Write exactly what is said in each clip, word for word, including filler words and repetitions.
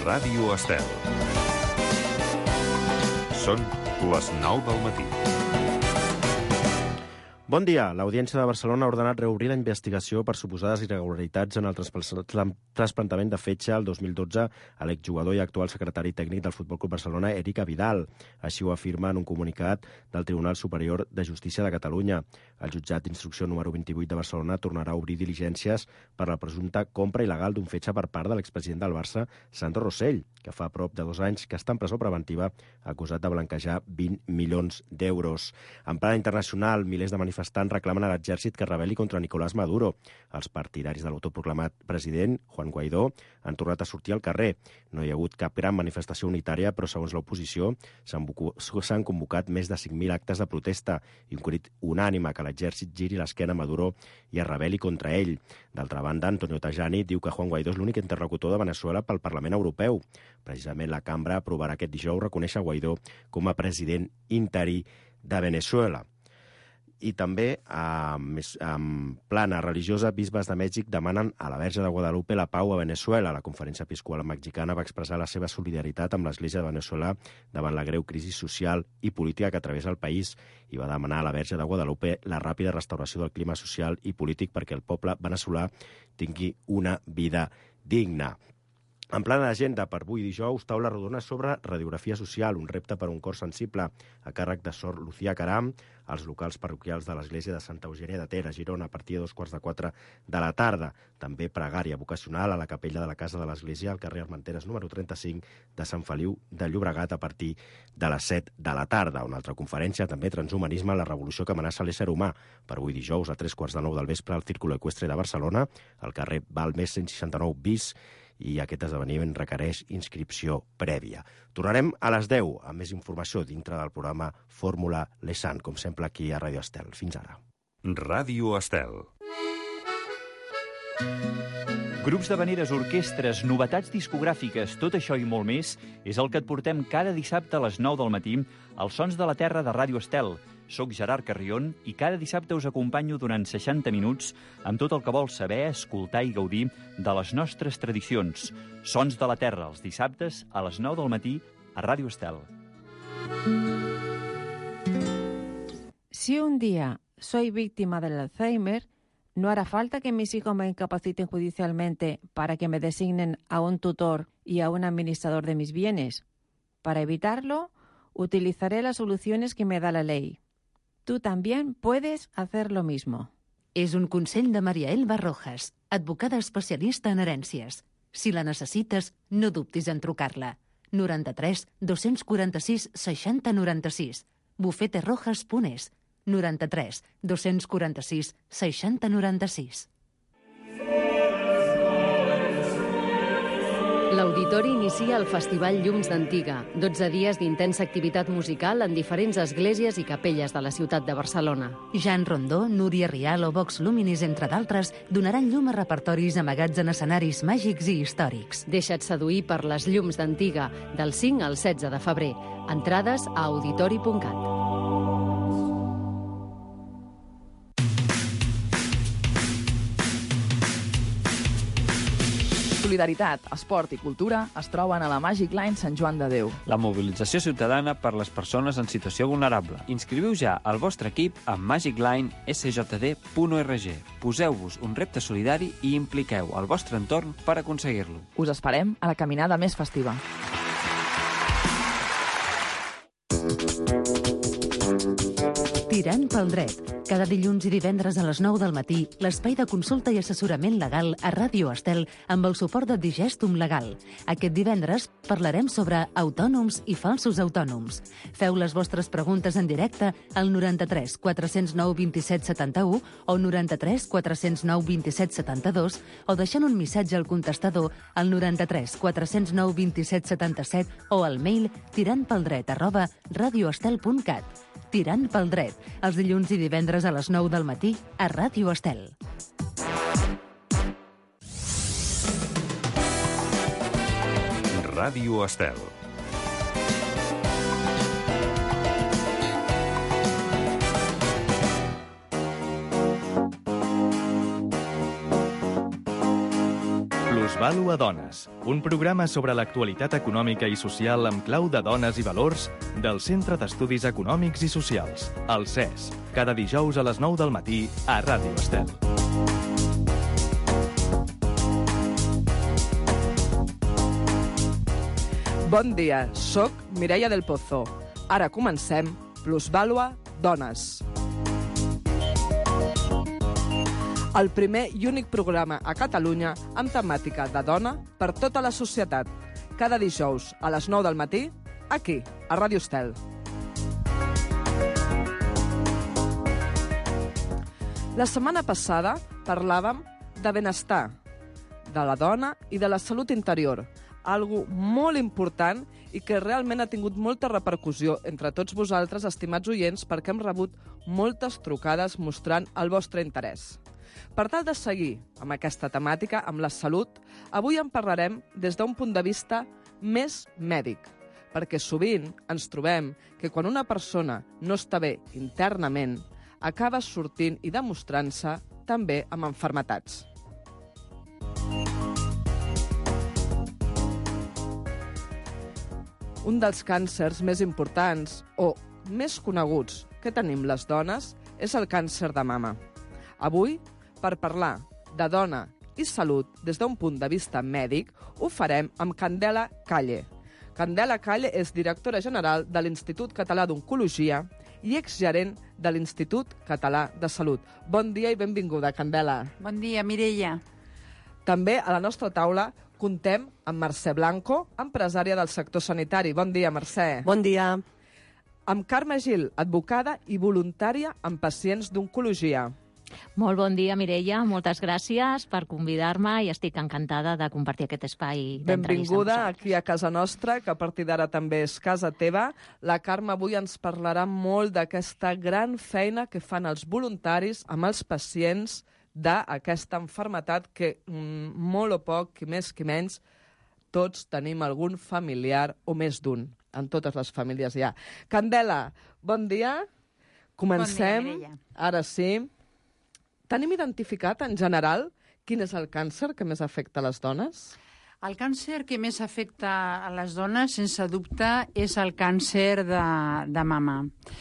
Ràdio Estel. Són les nou del matí. Bon dia. L'Audiència de Barcelona ha ordenat reobrir la investigació per suposades irregularitats en el trasplantament de fetge el dos mil dotze a l'exjugador i actual secretari tècnic del Futbol Club Barcelona, Eric Abidal. Així ho afirma en un comunicat del Tribunal Superior de Justícia de Catalunya. El jutjat d'instrucció número vint-i-vuit de Barcelona tornarà a obrir diligències per la presumpta compra il·legal d'un fetge per part de l'expresident del Barça, Sandro Rosell, que fa prop de dos anys que està en presó preventiva acusat de blanquejar vint milions d'euros. En plana internacional, milers de manifestants reclamen a l'exèrcit que rebel·li contra Nicolás Maduro. Els partidaris de l'autoproclamat president, Juan Guaidó, han tornat a sortir al carrer. No hi ha hagut cap gran manifestació unitària, però segons l'oposició s'han convocat més de cinc mil actes de protesta i un crit unànime que l'exèrcit giri l'esquena a Maduro i es rebel·li contra ell. D'altra banda, Antonio Tajani diu que Juan Guaidó és l'únic interlocutor de Venezuela pel Parlament Europeu. Precisament la cambra aprovarà aquest dijous reconèixer Guaidó com a president interí de Venezuela. I també, en plana religiosa, bisbes de Mèxic demanen a la Verge de Guadalupe la pau a Venezuela. La Conferència Episcopal Mexicana va expressar la seva solidaritat amb l'Església de Venezuela davant la greu crisi social i política que travessa el país i va demanar a la Verge de Guadalupe la ràpida restauració del clima social i polític perquè el poble veneçolà tingui una vida digna. En plana d'agenda per avui dijous, taula rodona sobre radiografia social, un repte per un cor sensible, a càrrec de Sor Lucía Caram, als locals parroquials de l'església de Santa Eugènia de Ter, a Girona, a partir de dos quarts de quatre de la tarda. També pregària vocacional a la capella de la Casa de l'Església, al carrer Armenteres número trenta-cinc de Sant Feliu de Llobregat, a partir de les set de la tarda. Una altra conferència, també transhumanisme, la revolució que amenaça l'ésser humà, per avui dijous, a tres quarts de nou del vespre, al Círculo Ecuestre de Barcelona, al carrer Balmes cent seixanta-nou bis, i aquest esdeveniment requereix inscripció prèvia. Tornarem a les deu amb més informació dintre del programa Fórmula Lesan, com sempre aquí a Ràdio Estel. Fins ara. Ràdio Estel. Grups d'havaneres, orquestres, novetats discogràfiques, tot això i molt més és el que et portem cada dissabte a les nou del matí als Sons de la Terra de Ràdio Estel. Soc Gerard Carrion i cada dissabte us acompanyo durant seixanta minuts amb tot el que vols saber, escoltar i gaudir de les nostres tradicions. Sons de la Terra, els dissabtes a les nou del matí a Ràdio Estel. Si un día soy víctima del Alzheimer, no hará falta que mis hijos me incapaciten judicialmente para que me designen a un tutor y a un administrador de mis bienes. Para evitarlo, utilizaré las soluciones que me da la ley. Tú también puedes hacer lo mismo. És un consell de Maria Elba Rojas, advocada especialista en herències. Si la necessites, no dubtis en trucar-la. noranta-tres dos-cents quaranta-sis seixanta noranta-sis. bufeterojas punt es. noranta-tres dos-cents quaranta-sis seixanta noranta-sis. L'Auditori inicia el Festival Llums d'Antiga, dotze dies d'intensa activitat musical en diferents esglésies i capelles de la ciutat de Barcelona. Jan Rondó, Núria Rial o Vox Luminis, entre d'altres, donaran llum a repertoris amagats en escenaris màgics i històrics. Deixa't seduir per les Llums d'Antiga, del cinc al setze de febrer. Entrades a auditori punt cat. Solidaritat, esport i cultura es troben a la Magic Line Sant Joan de Déu. La mobilització ciutadana per les persones en situació vulnerable. Inscriviu ja el vostre equip a magic line s j d punt org. Poseu-vos un repte solidari i impliqueu el vostre entorn per aconseguir-lo. Us esperem a la caminada més festiva. Tirant pel dret. Cada dilluns i divendres a les nou del matí, l'espai de consulta i assessorament legal a Ràdio Estel amb el suport de Digestum Legal. Aquest divendres parlarem sobre autònoms i falsos autònoms. Feu les vostres preguntes en directe al noranta-tres quatre-cents nou vint-i-set setanta-u o noranta-tres quatre-cents nou vint-i-set setanta-dos o deixant un missatge al contestador al noranta-tres quatre-cents nou vint-i-set setanta-set o al mail tirantpeldret arroba radioestel punt cat. Tirant pel dret, els dilluns i divendres a les nou del matí a Ràdio Estel. Ràdio Estel. Plusvàlua Dones, un programa sobre l'actualitat econòmica i social amb clau de dones i valors del Centre d'Estudis Econòmics i Socials, el C E S, cada dijous a les nou del matí a Ràdio Estel. Bon dia, soc Mireia del Pozo. Ara comencem Plusvàlua Dones. El primer i únic programa a Catalunya amb temàtica de dona per tota la societat. Cada dijous a les nou del matí, aquí, a Ràdio Estel. La setmana passada parlàvem de benestar, de la dona i de la salut interior, algo molt important i que realment ha tingut molta repercussió entre tots vosaltres, estimats oients, perquè hem rebut moltes trucades mostrant el vostre interès. Per tal de seguir amb aquesta temàtica, amb la salut, avui en parlarem des d'un punt de vista més mèdic, perquè sovint ens trobem que quan una persona no està bé internament, acaba sortint i demostrant-se també amb malalties. Un dels càncers més importants o més coneguts que tenim les dones és el càncer de mama. Avui, per parlar de dona i salut des d'un punt de vista mèdic, ho farem amb Candela Calle. Candela Calle és directora general de l'Institut Català d'Oncologia i exgerent de l'Institut Català de Salut. Bon dia i benvinguda, Candela. Bon dia, Mireia. També a la nostra taula contem amb Mercè Blanco, empresària del sector sanitari. Bon dia, Mercè. Bon dia. Amb Carme Gil, advocada i voluntària amb pacients d'oncologia. Molt bon dia, Mireia. Moltes gràcies per convidar-me i estic encantada de compartir aquest espai d'entrevista. Benvinguda aquí a casa nostra, que a partir d'ara també és casa teva. La Carme avui ens parlarà molt d'aquesta gran feina que fan els voluntaris amb els pacients d'aquesta malaltia que mm, molt o poc, qui més qui menys, tots tenim algun familiar o més d'un. En totes les famílies hi ha. Candela, bon dia. Comencem. Bon dia, Mireia. Ara sí. Tenim identificat, en general, quin és el càncer que més afecta les dones? El càncer que més afecta a les dones, sense dubte, és el càncer de, de mama.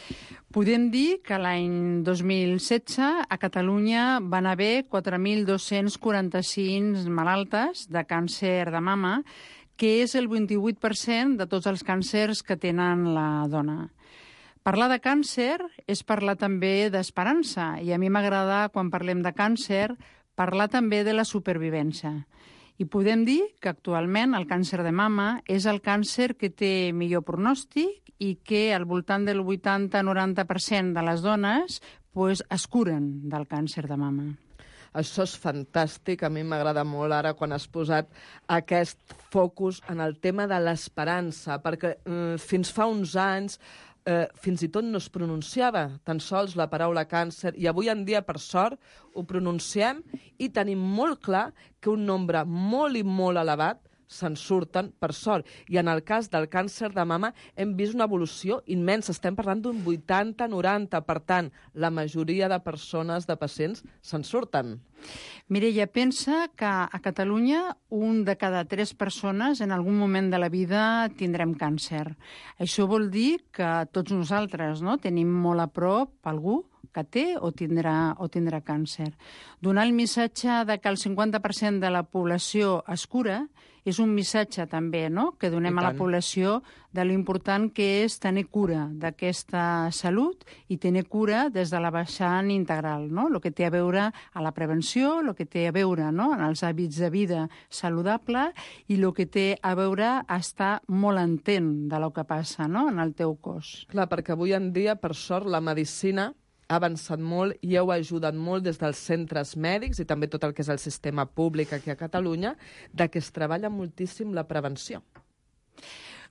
Podem dir que l'any dos mil setze a Catalunya van haver quatre mil dos-cents quaranta-cinc malaltes de càncer de mama, que és el vint-i-vuit per cent de tots els càncers que tenen la dona. Parlar de càncer és parlar també d'esperança, i a mi m'agrada, quan parlem de càncer, parlar també de la supervivència. I podem dir que actualment el càncer de mama és el càncer que té millor pronòstic i que al voltant del vuitanta a noranta per cent de les dones pues, es curen del càncer de mama. Això és fantàstic, a mi m'agrada molt ara quan has posat aquest focus en el tema de l'esperança, perquè eh, fins fa uns anys eh, fins i tot no es pronunciava tan sols la paraula càncer, i avui en dia, per sort, ho pronunciem i tenim molt clar que un nombre molt i molt elevat se'n surten, per sort. I en el cas del càncer de mama hem vist una evolució immensa. Estem parlant d'un vuitanta a noranta. Per tant, la majoria de persones, de pacients, se'n surten. Mireia, pensa que a Catalunya un de cada tres persones en algun moment de la vida tindrem càncer. Això vol dir que tots nosaltres no, tenim molt a prop algú que té o tindrà, o tindrà càncer. Donar el missatge de que el cinquanta per cent de la població es cura és un missatge també, no?, que donem a la població de l'important que és tenir cura d'aquesta salut i tenir cura des de la vessant integral, no?, el que té a veure a la prevenció, el que té a veure no?, en els hàbits de vida saludable i el que té a veure a estar molt entent de lo que passa no?, en el teu cos. Clar, perquè avui en dia, per sort, la medicina ha avançat molt i heu ajudat molt des dels centres mèdics i també tot el que és el sistema públic aquí a Catalunya, de que es treballa moltíssim la prevenció.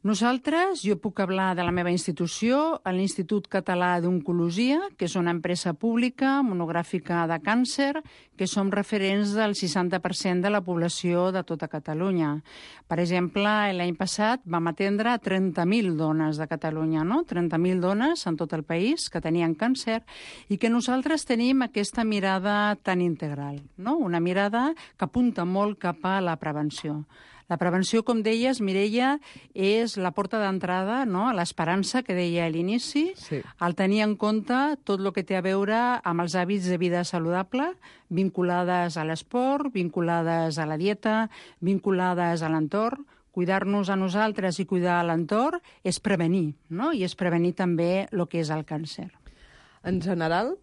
Nosaltres, jo puc parlar de la meva institució, l'Institut Català d'Oncologia, que és una empresa pública monogràfica de càncer, que som referents del seixanta per cent de la població de tota Catalunya. Per exemple, l'any passat vam atendre trenta mil dones de Catalunya, no? trenta mil dones en tot el país que tenien càncer i que nosaltres tenim aquesta mirada tan integral, no? Una mirada que apunta molt cap a la prevenció. La prevenció, com deies, Mireia, és la porta d'entrada, no?, a l'esperança que deia a l'inici, sí. El tenir en compte tot el que té a veure amb els hàbits de vida saludable, vinculades a l'esport, vinculades a la dieta, vinculades a l'entorn. Cuidar-nos a nosaltres i cuidar a l'entorn és prevenir, no?, i és prevenir també el que és el càncer. En general,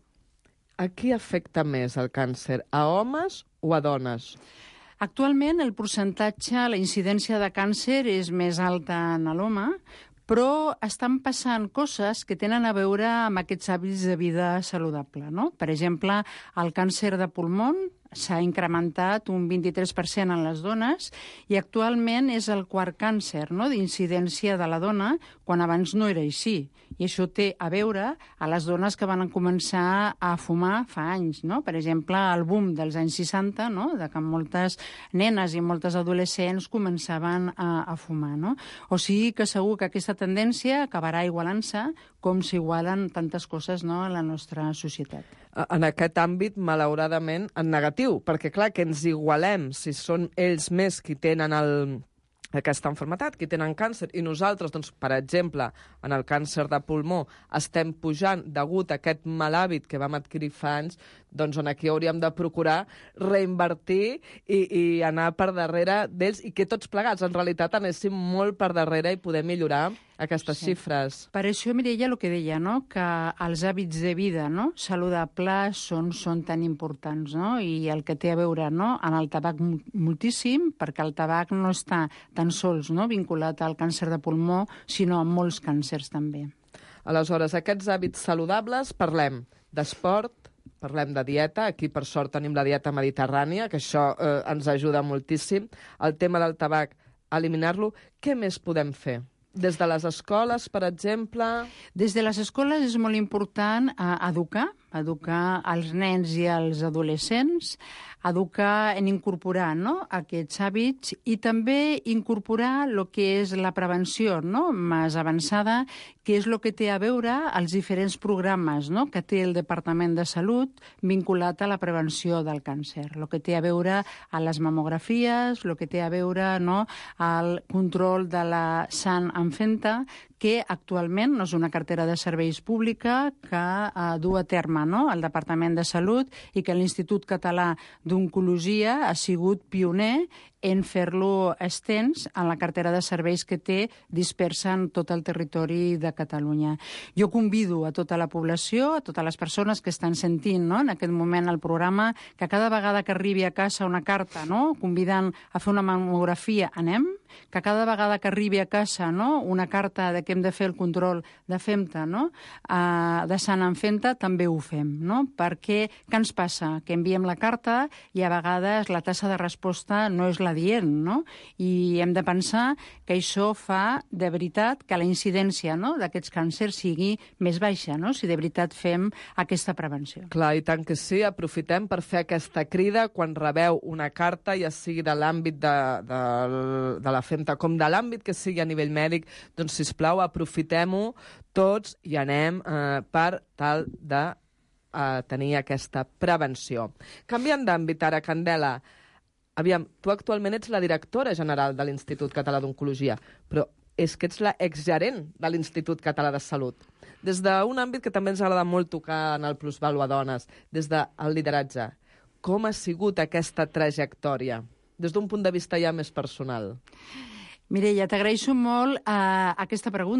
a qui afecta més el càncer? A homes o a dones? Actualment, el percentatge, la incidència de càncer és més alta en l'home, però estan passant coses que tenen a veure amb aquests hàbits de vida saludable, no? Per exemple, el càncer de pulmó s'ha incrementat un vint-i-tres per cent en les dones i actualment és el quart càncer, no?, d'incidència de la dona, quan abans no era així. I això té a veure a les dones que van començar a fumar fa anys, no? Per exemple, el boom dels anys seixanta, no?, de que moltes nenes i moltes adolescents començaven a, a fumar, no? O sigui que segur que aquesta tendència acabarà igualant-se com s'igualen tantes coses, no?, a la nostra societat. En aquest àmbit, malauradament, en negatiu, perquè, clar, que ens igualem si són ells més qui tenen el, aquesta malaltia, qui tenen càncer, i nosaltres, doncs, per exemple, en el càncer de pulmó, estem pujant degut a aquest mal hàbit que vam adquirir fa anys, doncs on aquí hauríem de procurar reinvertir i, i anar per darrere d'ells i que tots plegats, en realitat, anéssim molt per darrere i poder millorar aquestes sí. xifres. Per això, Mireia, el que deia, no?, que els hàbits de vida, no?, saludables són, són tan importants, no?, i el que té a veure, no?, amb el tabac moltíssim, perquè el tabac no està tan sols, no?, vinculat al càncer de pulmó, sinó amb molts càncers també. Aleshores, aquests hàbits saludables, parlem d'esport, parlem de dieta, aquí per sort tenim la dieta mediterrània, que això eh, ens ajuda moltíssim. El tema del tabac, eliminar-lo. Què més podem fer? Des de les escoles, per exemple? Des de les escoles és molt important eh, educar, educar els nens i els adolescents, educar en incorporar, no?, aquests hàbits i també incorporar el que és la prevenció, no?, més avançada, que és el que té a veure als diferents programes, no?, que té el Departament de Salut vinculat a la prevenció del càncer, el que té a veure a les mamografies, el que té a veure, no?, al control de la sang en femta, que actualment no és una cartera de serveis pública que eh, du a terme, no?, el Departament de Salut i que l'Institut Català d'Oncologia ha sigut pioner en fer-lo extens en la cartera de serveis que té dispersa en tot el territori de Catalunya. Jo convido a tota la població, a totes les persones que estan sentint, no?, en aquest moment el programa, que cada vegada que arribi a casa una carta, no?, convidant a fer una mamografia, anem, que cada vegada que arribi a casa, no?, una carta de que hem de fer el control de femta, no?, uh, de sant en femta, també ho fem, no?, perquè què ens passa? Que enviem la carta i a vegades la tassa de resposta no és la dient, no?, i hem de pensar que això fa de veritat que la incidència, no?, d'aquests càncers sigui més baixa, no?, si de veritat fem aquesta prevenció. Clar, i tant que sí, aprofitem per fer aquesta crida quan rebeu una carta, ja sigui de l'àmbit de, de, de la femta com de l'àmbit que sigui a nivell mèdic, doncs, sisplau, aprofitem-ho tots i anem eh, per tal de eh, tenir aquesta prevenció. Canviant d'àmbit ara, Candela, aviam, tu actualment ets la directora general de l'Institut Català d'Oncologia, però és que ets la exgerent de l'Institut Català de Salut. Des d'un àmbit que també ens agrada molt tocar en el Plusvalua Dones, des del lideratge, com ha sigut aquesta trajectòria? Des d'un punt de vista ja més personal. Mireia, t'agraeixo molt uh, aquesta pregunta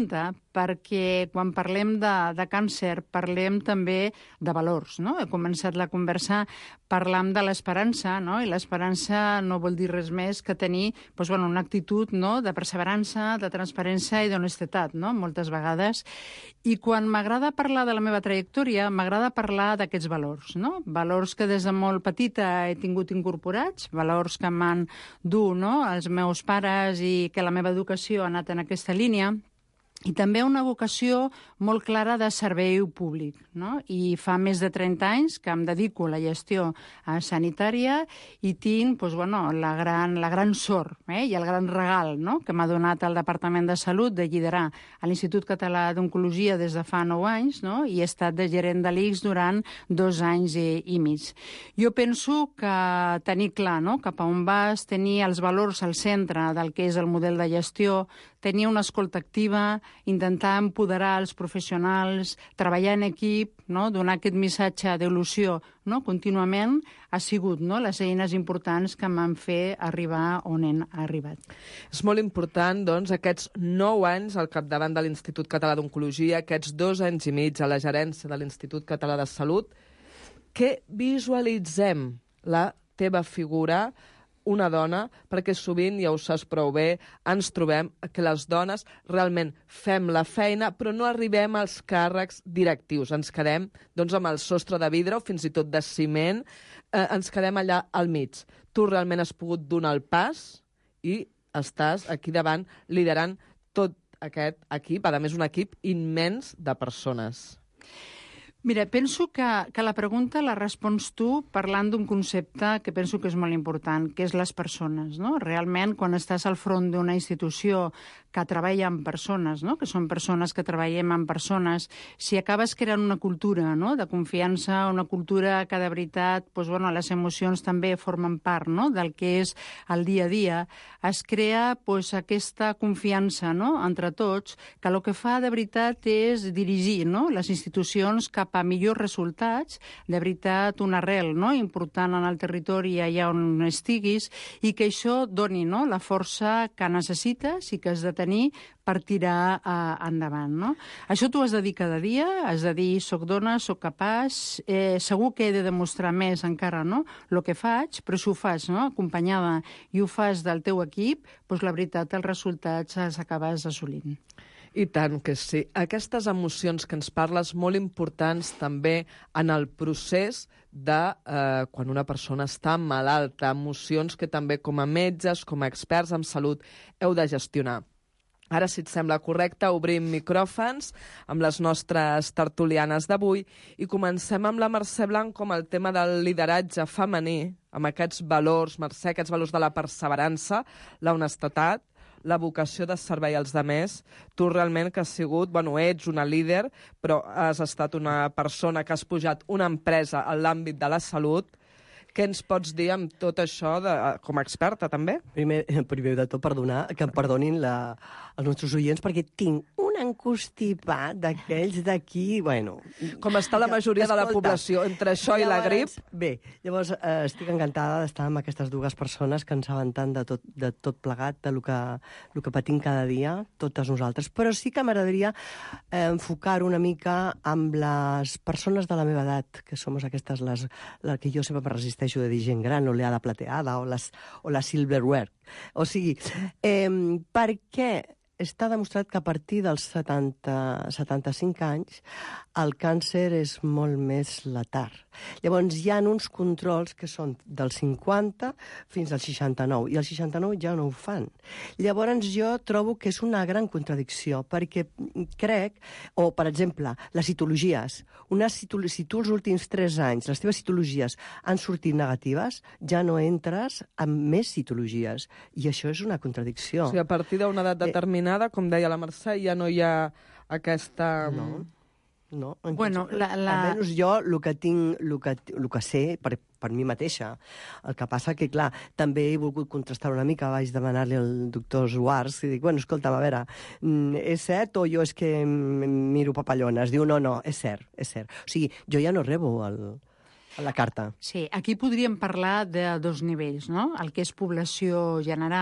perquè quan parlem de, de càncer parlem també de valors, no? He començat la conversa parlant de l'esperança, no? I l'esperança no vol dir res més que tenir doncs, bueno, una actitud, no? De perseverança, de transparència i d'honestedat, no? Moltes vegades. I quan m'agrada parlar de la meva trajectòria, m'agrada parlar d'aquests valors, no? Valors que des de molt petita he tingut incorporats, valors que m'han dur, no? Els meus pares i que la meva educació ha anat en aquesta línia. I també una vocació molt clara de servei públic, no? I fa més de trenta anys que em dedico a la gestió sanitària i tinc doncs, bueno, la, gran, la gran sort eh? I el gran regal, no? Que m'ha donat el Departament de Salut de liderar a l'Institut Català d'Oncologia des de fa nou anys, no? I he estat de gerent de l'I C S durant dos anys i, i mig. Jo penso que tenir clar, no? Cap a on vas, tenir els valors al centre del que és el model de gestió, tenir una escolta activa, intentar empoderar els professionals, treballar en equip, no? Donar aquest missatge d'evolució, no? Contínuament, ha sigut, no? Les eines importants que m'han fet arribar on hem arribat. És molt important, doncs, aquests nou anys al capdavant de l'Institut Català d'Oncologia, aquests dos anys i mig a la gerència de l'Institut Català de Salut, que visualitzem la teva figura, una dona, perquè sovint, ja ho saps prou bé, ens trobem que les dones realment fem la feina, però no arribem als càrrecs directius. Ens quedem doncs, amb el sostre de vidre o fins i tot de ciment, eh, ens quedem allà al mig. Tu realment has pogut donar el pas i estàs aquí davant liderant tot aquest equip, a més un equip immens de persones. Mira, penso que, que la pregunta la respons tu parlant d'un concepte que penso que és molt important, que és les persones, no? Realment, quan estàs al front d'una institució que treballa amb persones, no? Que són persones que treballem amb persones, si acabes creant una cultura, no? De confiança, una cultura que de veritat, doncs, bueno, les emocions també formen part, no? Del que és el dia a dia, es crea doncs, aquesta confiança, no? Entre tots, que el que fa de veritat és dirigir, no? Les institucions cap a millors resultats, de veritat una arrel, no? Important en el territori allà on estiguis i que això doni, no? La força que necessites i que has de tenir per tirar eh, endavant, no? Això t'ho has de dir cada dia, has de dir soc dona, soc capaç, eh, segur que he de demostrar més encara, no? El que faig, però si ho fas, no? Acompanyada i ho fas del teu equip, doncs la veritat els resultats els acabes assolint. I tant que sí. Aquestes emocions que ens parles, molt importants també en el procés de eh, quan una persona està malalta, emocions que també com a metges, com a experts en salut, heu de gestionar. Ara, si et sembla correcte, obrim micròfons amb les nostres tertulianes d'avui i comencem amb la Mercè Blanc com el tema del lideratge femení, amb aquests valors, Mercè, aquests valors de la perseverança, la honestedat, la vocació de servei als demés. Tu realment que has sigut, bueno, ets una líder, però has estat una persona que has pujat una empresa en l'àmbit de la salut. Què ens pots dir amb tot això de, com a experta, també? Primer, primer de tot, perdonar, que em perdonin la, els nostres oients, perquè tinc un encostipat d'aquells d'aquí, bueno... Com està la majoria de la població, entre això i la grip. Bé, llavors eh, estic encantada d'estar amb aquestes dues persones que ens saben tant de tot, de tot plegat, de lo que, lo que patim cada dia, totes nosaltres. Però sí que m'agradaria eh, enfocar una mica amb les persones de la meva edat, que som aquestes, les, les que jo sempre me resisteixo de dir gent gran, l'oleada plateada o, les, o la silverware. O sigui, eh, per què està demostrat que a partir dels setanta, setanta-cinc anys el càncer és molt més letar. Llavors hi ha uns controls que són del cinquanta fins al seixanta-nou, i al seixanta-nou ja no ho fan. Llavors jo trobo que és una gran contradicció, perquè crec, o per exemple, les citologies, una citolo si tu els últims tres anys les teves citologies han sortit negatives, ja no entres amb més citologies, i això és una contradicció. O sigui, a partir d'una edat determinada, com deia la Mercè, ja no hi ha aquesta... No, no. Bueno, la, la... Almenys jo el que tinc, el que, el que sé per, per mi mateixa. El que passa que, clar, també he volgut contrastar una mica, vaig demanar-li al doctor Suars i dic, bueno, escolta'm, a veure, és cert o jo és que miro papallones? Diu, no, no, és cert, és cert. O sigui, jo ja no rebo el... a la carta. Sí, aquí podríem parlar de dos nivells, no? El que és població general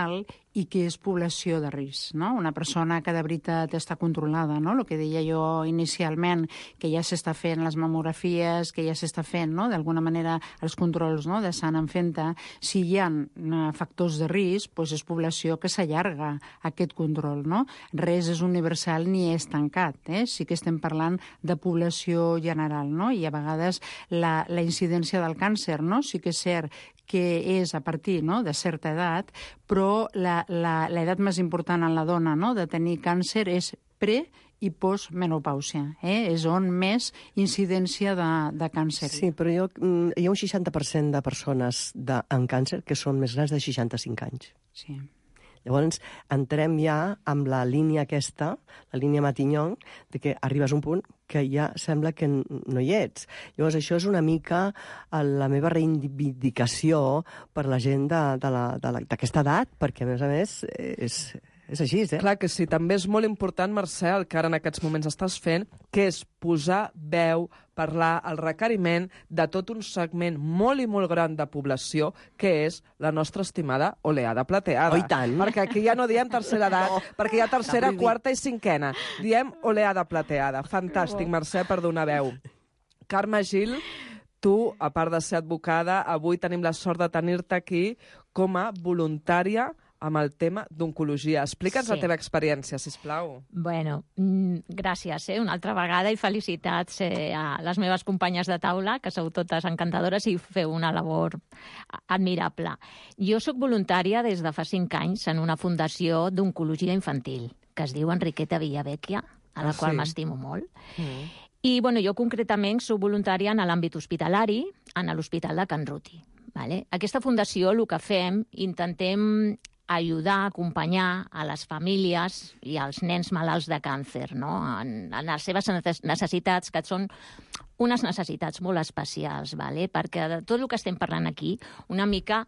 i què és població de risc, no? Una persona que de veritat està controlada, no? El que deia jo inicialment, que ja s'està fent les mamografies, que ja s'està fent, no? D'alguna manera, els controls, no? De sang en fenta, si hi ha factors de risc, doncs és població que s'allarga aquest control, no? Res és universal ni és tancat, eh? Sí que estem parlant de població general, no? I a vegades la, la incidència del càncer, no? Sí que és cert que és a partir, no?, de certa edat, però la, la, l'edat més important en la dona, no?, de tenir càncer és pre- i postmenopàusia. Eh? És on més incidència de, de càncer. Sí, però jo, hi ha un seixanta per cent de persones de, amb càncer que són més grans de seixanta-cinc anys. Sí. Llavors, entrem ja amb la línia aquesta, la línia Matignon, de que arribes a un punt que ja sembla que no hi ets. Llavors, això és una mica la meva reivindicació per la gent d'aquesta edat, perquè, a més a més, és... És així, eh? Clar que sí. També és molt important, Mercè, el que ara en aquests moments estàs fent, que és posar veu, parlar el requeriment de tot un segment molt i molt gran de població, que és la nostra estimada oleada plateada. Oh, i tant! Perquè aquí ja no diem tercera edat, no, perquè hi ha tercera, quarta i cinquena. Diem oleada plateada. Fantàstic, Mercè, per donar veu. Carme Gil, tu, a part de ser advocada, avui tenim la sort de tenir-te aquí com a voluntària amb el tema d'oncologia. Explica'ns sí. la teva experiència, sisplau. Bueno, gràcies, eh? Una altra vegada, i felicitats eh, a les meves companyes de taula, que sou totes encantadores i feu una labor admirable. Jo sóc voluntària des de fa cinc anys en una fundació d'oncologia infantil, que es diu Enriqueta Villavecchia, a la ah, qual sí. m'estimo molt. Mm. I bueno, jo concretament sóc voluntària en l'àmbit hospitalari, en l'Hospital de Can Ruti. Vale? Aquesta fundació, el que fem, intentem ajudar, acompanyar a les famílies i als nens malalts de càncer, no? en, en les seves necessitats, que són unes necessitats molt especials, vale? Perquè de tot el que estem parlant aquí, una mica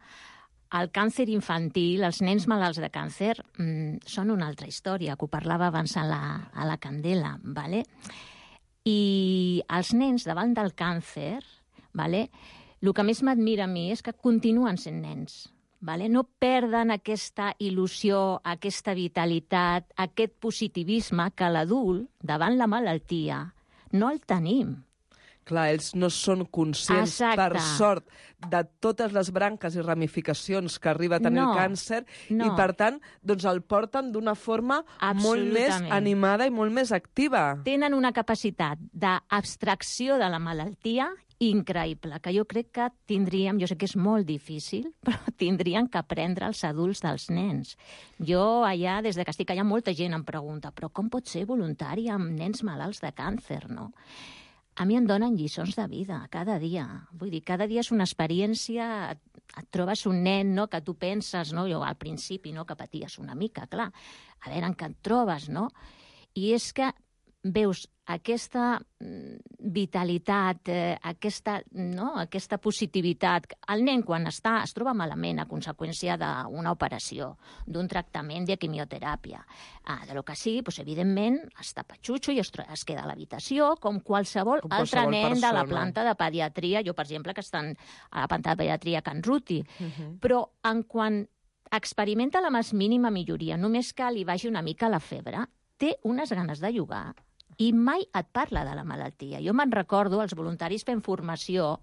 el càncer infantil, els nens malalts de càncer, mmm, són una altra història, que ho parlava abans a la, a la Candela. Vale? I els nens davant del càncer, vale? El que més m'admira a mi és que continuen sent nens. Vale? No perden aquesta il·lusió, aquesta vitalitat, aquest positivisme que l'adult, davant la malaltia, no el tenim. Clar, ells no són conscients, Exacte. per sort, de totes les branques i ramificacions que arriba a tenir no, el càncer, no. i per tant doncs el porten d'una forma molt més animada i molt més activa. Tenen una capacitat d'abstracció de la malaltia increïble, que jo crec que tindríem, jo sé que és molt difícil, però tindrien que aprendre els adults dels nens. Jo allà, des de que estic allà, molta gent em pregunta, però com pot ser voluntari amb nens malalts de càncer, no? A mi em donen lliçons de vida, cada dia. Vull dir, cada dia és una experiència, et, et trobes un nen, no?, que tu penses, no?, jo al principi, no?, que paties una mica, clar, a veure en què et trobes, no? I és que veus aquesta vitalitat, eh, aquesta, no? aquesta positivitat. El nen, quan està, es troba malament a conseqüència d'una operació, d'un tractament de quimioteràpia, ah, de lo que sigui, doncs, evidentment, està patxutxo i es, es queda a l'habitació, com qualsevol, com altre qualsevol nen persona. De la planta de pediatria, jo, per exemple, que estan a la planta de pediatria a Can Ruti. Uh-huh. Però, en quan experimenta la més mínima milloria, només que li vagi una mica la febre, té unes ganes de jugar, i mai et parla de la malaltia. Jo me'n recordo, els voluntaris fent formació,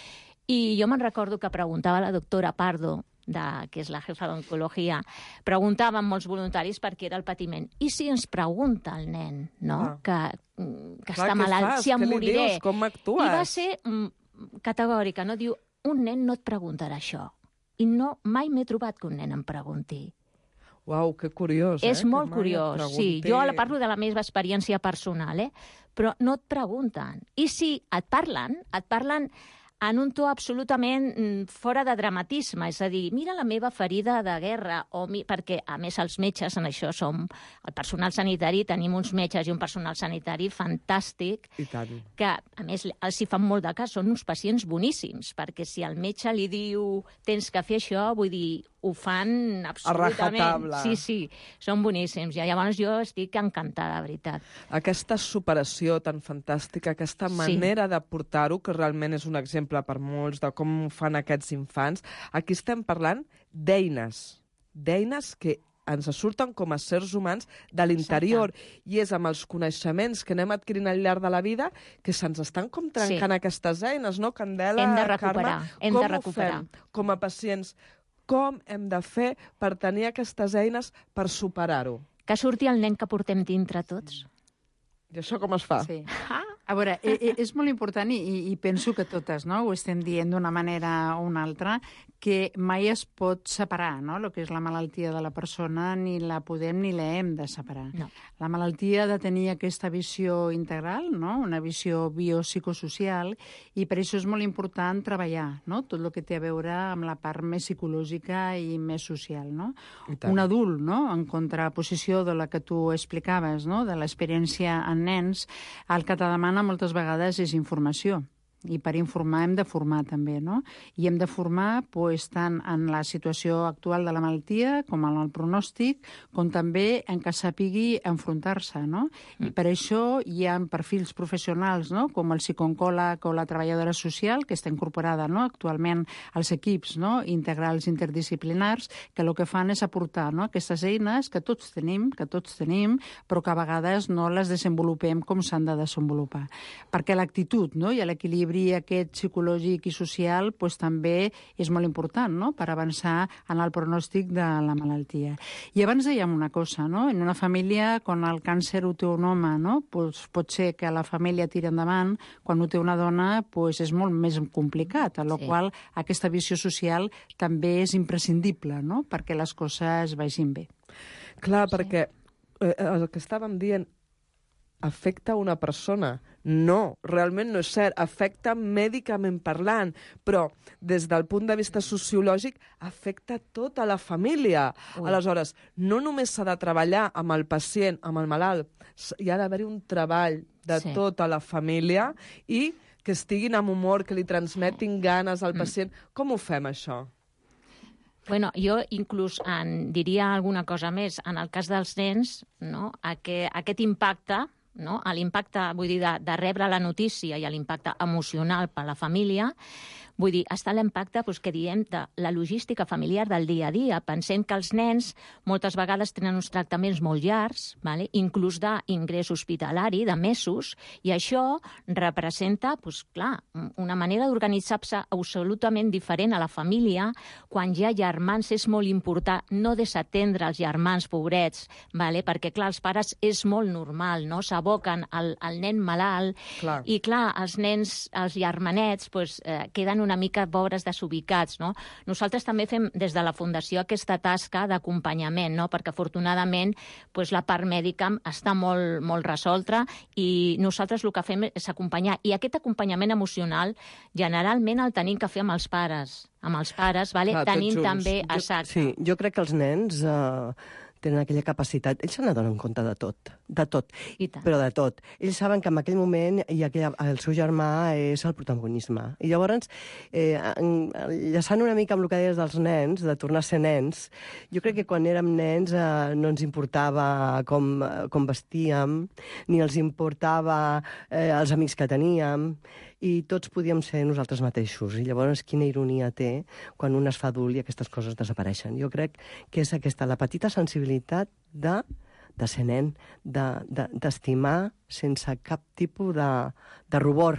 i jo me'n recordo que preguntava la doctora Pardo, de, que és la jefa d'oncologia, preguntava a molts voluntaris per què era el patiment. I si ens pregunta el nen, no?, ah. que, que Clar, està malalt, fas? Si em què moriré. Dius? Com actues? I va ser mm, categòrica, no? Diu, un nen no et preguntarà això. I no, mai m'he trobat que un nen em pregunti. Uau, que curiós, eh? És molt curiós, sí. Jo ara parlo de la meva experiència personal, eh? Però no et pregunten. I si et parlen, et parlen en un to absolutament fora de dramatisme, és a dir, mira la meva ferida de guerra, o mi... perquè, a més, els metges, en això som el personal sanitari, tenim uns metges i un personal sanitari fantàstic, I tant. Que, a més, els hi fan molt de cas, són uns pacients boníssims, perquè si el metge li diu tens que fer això, vull dir, ho fan absolutament. Sí, sí, són boníssims. I llavors jo estic encantada, de veritat. Aquesta superació tan fantàstica, aquesta manera sí. de portar-ho, que realment és un exemple per molts de com ho fan aquests infants, aquí estem parlant d'eines, d'eines que ens surten com a sers humans de l'interior. I és amb els coneixements que anem adquirint al llarg de la vida que se'ns estan com trencant sí. aquestes eines, no, Candela, hem de recuperar, Carme? Hem com de recuperar. ho fem com a pacients? Com hem de fer per tenir aquestes eines per superar-ho? Que surti el nen que portem dintre tots. I això com es fa? Sí. A veure, és molt important i, i penso que totes, no?, ho estem dient d'una manera o una altra, que mai es pot separar, no?, el que és la malaltia de la persona, ni la podem ni la hem de separar. No. La malaltia ha de tenir aquesta visió integral, no?, una visió biopsicosocial, i per això és molt important treballar, no?, tot el que té a veure amb la part més psicològica i més social, no? Un adult, no?, en contraposició de la que tu explicaves, no?, de l'experiència en nens, el que te demana moltes vegades és informació. I per informar hem de formar també, no? I hem de formar pues, tant en la situació actual de la malaltia com en el pronòstic, com també en què sapigui enfrontar-se, no? I per això hi ha perfils professionals, no?, com el psicooncòleg o la treballadora social, que està incorporada, no?, actualment als equips, no?, integrals interdisciplinars, que el que fan és aportar, no?, aquestes eines que tots tenim, que tots tenim, però que a vegades no les desenvolupem com s'han de desenvolupar. Perquè l'actitud, no?, i l'equilibri aquest psicològic i social pues, també és molt important, no?, per avançar en el pronòstic de la malaltia. I abans dèiem una cosa, no?, en una família, quan el càncer ho té un home, no?, pues, pot ser que la família tiri endavant, quan ho té una dona pues, és molt més complicat, a la sí. qual aquesta visió social també és imprescindible, no?, perquè les coses vagin bé. Clar, sí. perquè eh, el que estàvem dient afecta una persona. No, realment no és cert. Afecta mèdicament parlant, però des del punt de vista sociològic afecta tota la família. Ui. Aleshores, no només s'ha de treballar amb el pacient, amb el malalt, hi ha d'haver-hi un treball de sí. tota la família i que estiguin amb humor, que li transmetin ganes al pacient. Mm. Com ho fem, això? Bueno, jo inclús en diria alguna cosa més. En el cas dels nens, no, aquest, aquest impacte, no, l'impacte, vull dir, de, de rebre la notícia i l'impacte emocional per a la família, vull dir, està l'impacte doncs, que diem de la logística familiar del dia a dia. Pensem que els nens moltes vegades tenen uns tractaments molt llargs, vale? Inclús d'ingrés hospitalari, de mesos, i això representa, doncs, clar, una manera d'organitzar-se absolutament diferent a la família. Quan hi ha germans és molt important no desatendre els germans pobrets, vale? Perquè, clar, els pares és molt normal, no? S'aboquen al, al nen malalt, clar. I, clar, els nens, els germanets, doncs, eh, queden una mica pobres desubicats, no? Nosaltres també fem des de la Fundació aquesta tasca d'acompanyament, no? Perquè afortunadament pues, la part mèdica està molt, molt resolta i nosaltres el que fem és acompanyar. I aquest acompanyament emocional generalment el tenim que fer amb els pares. Amb els pares, vale? Clar, tenim també... Jo, exacte. sí, jo crec que els nens... Eh... tenen aquella capacitat. Ells se n'adonen compte de tot, de tot, però de tot. Ells saben que en aquell moment i aquell, el seu germà és el protagonisme. I llavors, eh, enllaçant una mica amb el que deies dels nens, de tornar a ser nens, jo crec que quan érem nens eh, no ens importava com, com vestíem, ni els importava eh, els amics que teníem, i tots podíem ser nosaltres mateixos. I llavors, quina ironia té quan un es fa adult i aquestes coses desapareixen. Jo crec que és aquesta, la petita sensibilitat de, de ser nen, d'estimar de, sense cap tipus de, de rubor.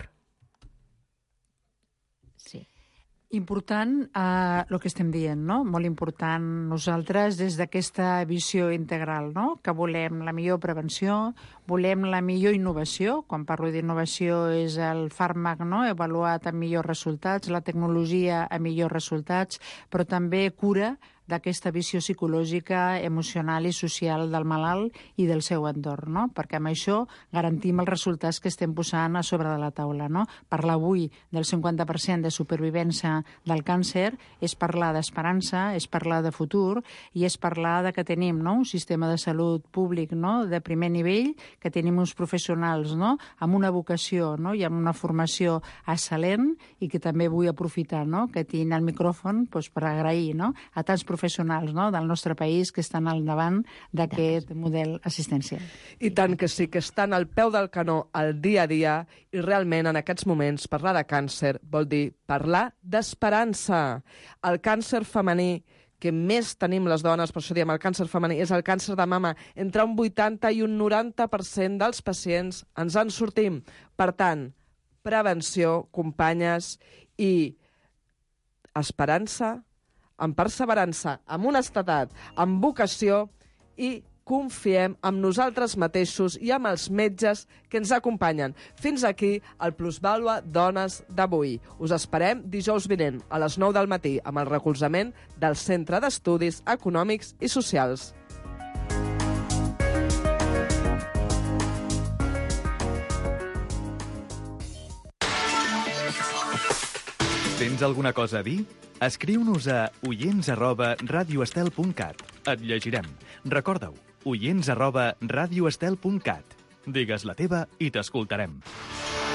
Sí. Important eh, el que estem dient, no? Molt important nosaltres des d'aquesta visió integral, no? Que volem la millor prevenció, volem la millor innovació. Quan parlo d'innovació és el fàrmac, no?, avaluat amb millors resultats, la tecnologia amb millors resultats, però també cura d'aquesta visió psicològica, emocional i social del malalt i del seu entorn, no? Perquè amb això garantim els resultats que estem posant a sobre de la taula, no? Parlar avui del cinquanta per cent de supervivència del càncer és parlar d'esperança, és parlar de futur i és parlar de que tenim, no?, un sistema de salut públic, no?, de primer nivell, que tenim uns professionals, no?, amb una vocació, no?, i amb una formació excel·lent i que també vull aprofitar, no?, que tinc el micròfon doncs, per agrair, no?, a tants professionals, no?, del nostre país que estan al davant d'aquest model assistencial. I tant que sí, que estan al peu del canó al dia a dia i realment en aquests moments parlar de càncer vol dir parlar d'esperança. El càncer femení que més tenim les dones, per això diem el càncer femení, és el càncer de mama. Entre un vuitanta i un noranta per cent dels pacients ens en sortim. Per tant, prevenció, companyes, i esperança, amb perseverança, amb honestedat, amb vocació, i confiem en nosaltres mateixos i amb els metges que ens acompanyen. Fins aquí el Plusvàlua Dones d'avui. Us esperem dijous vinent a les nou del matí amb el recolzament del Centre d'Estudis Econòmics i Socials. Tens alguna cosa a dir? Escriu-nos a oients arroba radioestel punt cat. Et llegirem. Recorda-ho, oients arroba radioestel punt cat. Digues la teva i t'escoltarem.